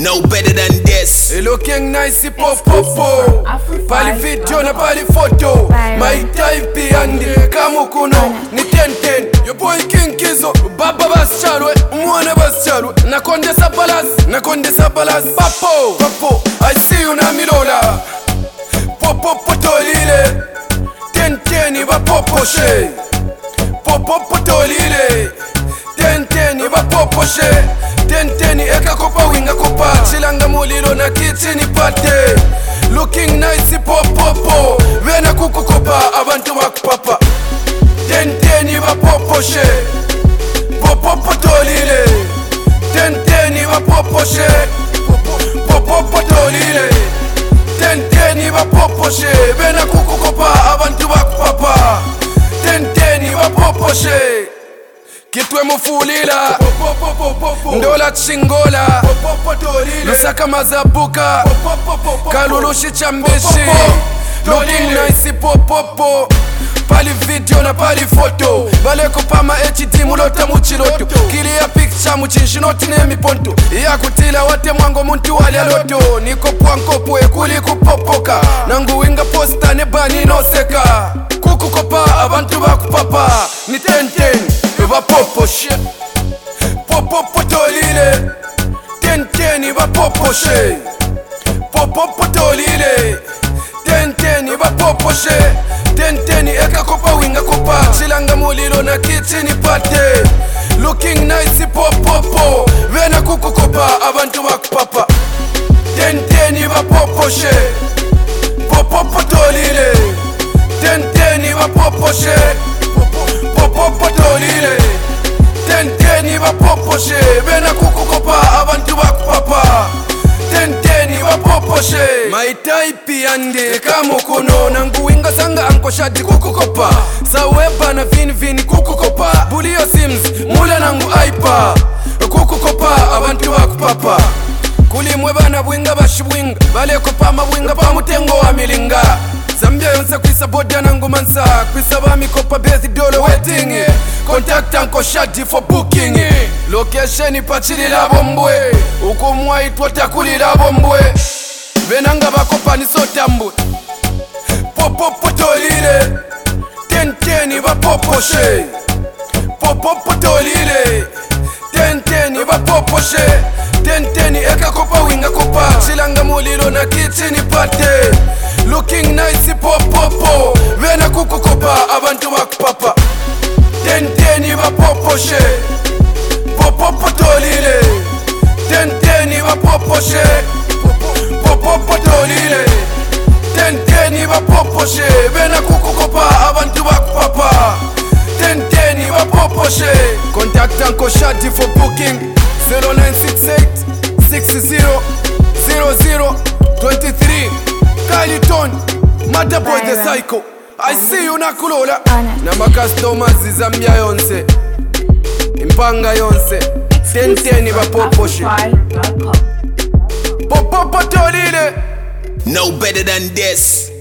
No better than this. Looking nice, popo. Pali video na pali photo. My type and kamu kuno ni 10-10. Your boy King Kizo, Baba Baschalwe, Mwana Baschalwe. Nakonde sabalas, Papo. I see you na milola. Popo potolile. 10-10 iba popo she. Popo potolile. 10-10 iba popo she. 10-10 eka kopa winga kopa. Chilanga mulilo na kitcheni pate. Looking nice popo. Vena kuku kopa abantu wakupapa. 10-10 iba popo she. Popo potolile. 10-10 iba popo she. Popo potolile. 10-10 iba popo she. Vena kuku kopa abantu wakupapa. 10-10 iba popo she. Kitwe mufulila Ndola chingola Lusaka mazabuka Kalulushi chambeshi Looking nice popo. Pali video na pali photo. Bale kupama HD mulota muchiloto. Kilia picture muchinshinote nemi ponto. Iya kutila wate mwango muntu wali aloto. Niko pwankopo kuli kupopoka. Nangu winga posta ne bani no seka. Kuku kopa abantu bakupapa. Ni 10-10 iba popo shit. Popo potolile. 10-10 iba popo she. Popo potolile. 10-10 iba popo she. 10-10 eka kopa winga kopa. Chilanga mulilo na kitcheni pate. Looking nice popo. Vena kuku kopa abantu wakupapa. 10-10 iba popo she. Popo potolile. 10-10 iba popo she. Popo potolile. 10-10 iba popo she. Vena kuku kopa abantu wakupapa. 10-10 iba popo she. My type ande kamo kono. Nangu winga sanga anko shadi kuku kopa. Saweba na vini kuku kopa. Bulio Sims mula nangu aipa. Kuku kopa abantu wakupapa. Kulimwe bana bwinga bashibwinga. Bale kopa mabwinga pa mutengo wa milinga. Zambia yonsa kwisa boda nangu mansa. Kwisa bami kopa bezi dolo waiting. Contact anko shadi for booking. Location ipachili la bombwe. Uko mwa itwata kuli la bombwe. Venanga bakopa ni sotambu. Popo potolile. 10-10 iba popo she. Popo potolile. 10-10 iba popo she. 10-10 eka kopa winga kopa. Chilanga mulilo na kitcheni pate. Looking nice popo. Vena kuku kopa abantu wakupapa. 10-10 iba popo she. Popo potolile. 10-10 iba popo she. Popo potolile. 10-10 iba popo she. Vena kuku kopa abantu wakupapa. 10-10 iba popo she. Contact Anko Shadi for booking 0968 60 00 23. Kaliton Mataboy the Psycho. I see you nakulola. Na makastomers Zambia yonse. Impanga yonse. 10-10 iba popo she. Popo potolile. No better than this.